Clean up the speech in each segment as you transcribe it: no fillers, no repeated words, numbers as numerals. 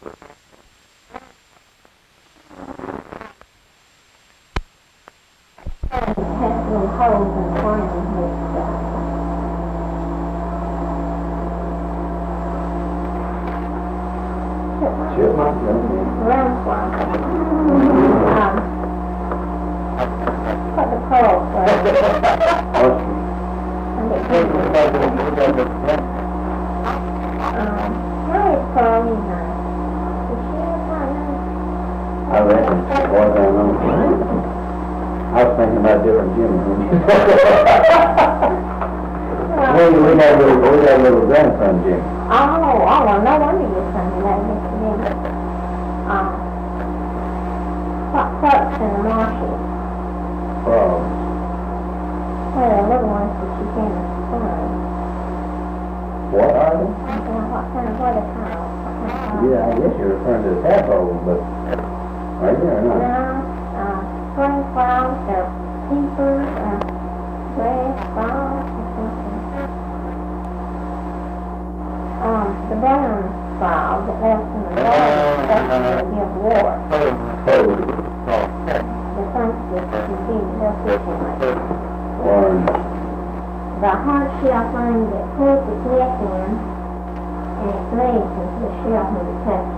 Has little holes in the ground with Chipmunk, yeah. ground swamp. Put the pearls first. And it gives how is Pearl in there? Is she look like that? I reckon, boy, I don't know. I was thinking about different Jimmy. We had a little grandson, Jimmy. Oh, no wonder you sent me that yesterday. What clucks in the marshes? Frogs. Well, the little ones that you can't find. What are they? What are they called? Yeah, I guess you're referring to the tadpoles, but are you or not? No, spring flowers, they're peepers, grass, frogs, or something. The brown frog that lives in the garden, that's going to give wart. The fungus can be real fishing like that. Orange. The hard shell thing that pulls its neck in, and its legs into the shell when it touches.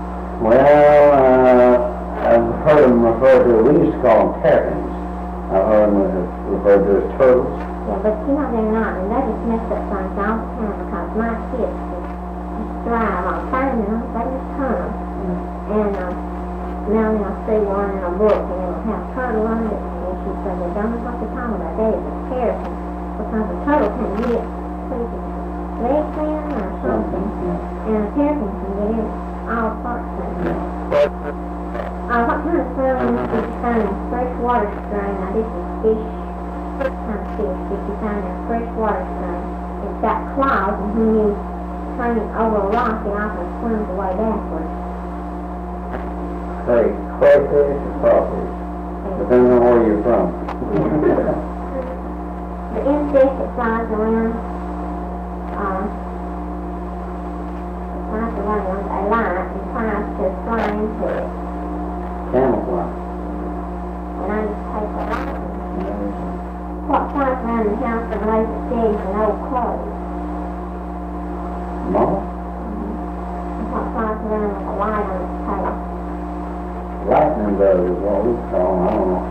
Well, I've heard them referred to, we used to call them terrapins. I've heard them referred to as turtles. Yeah, but you know they're not, and they just mess up things all the time because my kids just thrive on finding them, they just hunt them. And now they'll see one in a book and it'll have turtle on it, and she said, they don't know what they're talking about, that is a terrapin, because a turtle can get legs in or something, and a terrapin can get in all parts of it. What kind of sound is this kind of freshwater strain? Now this is fish, kind of fish, if you find a freshwater strain. It's got claws, and when you turn it over a rock, it often swims away backwards. Say, crayfish or crawfish, depending on where you're from. The insect that flies around, they light and tries to fly into it. Camouflage. And I just take a lot. What flies around the house and lays its eggs in old clothes? Moth? And what flies around with a light on its tail? Lightning bug is what we call them, I don't know.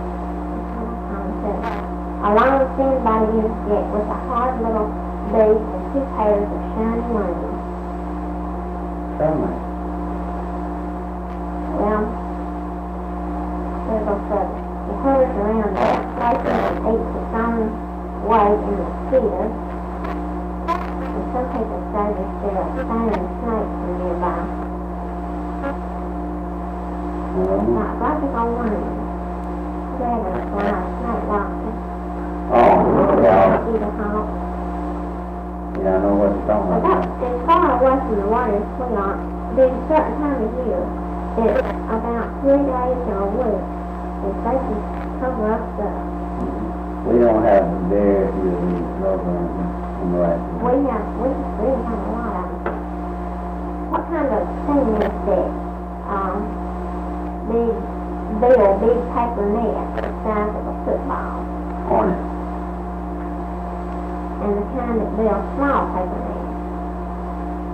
A long thin body insect with a hard little beak and two pairs of shiny wings. Termite. Well, there's a further. It hovers around dark places and eats its own weight in the cedar. And some people say that there are spiders and snakes from nearby. Like big old worms. Dragonflies, snake lobsters. Oh, yeah. Either hawk. Yeah, I know what you're talking But about. that's as far away from the water as we are. There's a certain time of year. It's about 3 days or a week. And they just cover up the... We don't have very few of these programs in the last year. We have a lot of them. What kind of thing is that? Big paper net the size of a football. Hornet. And the kind that builds small paper nets.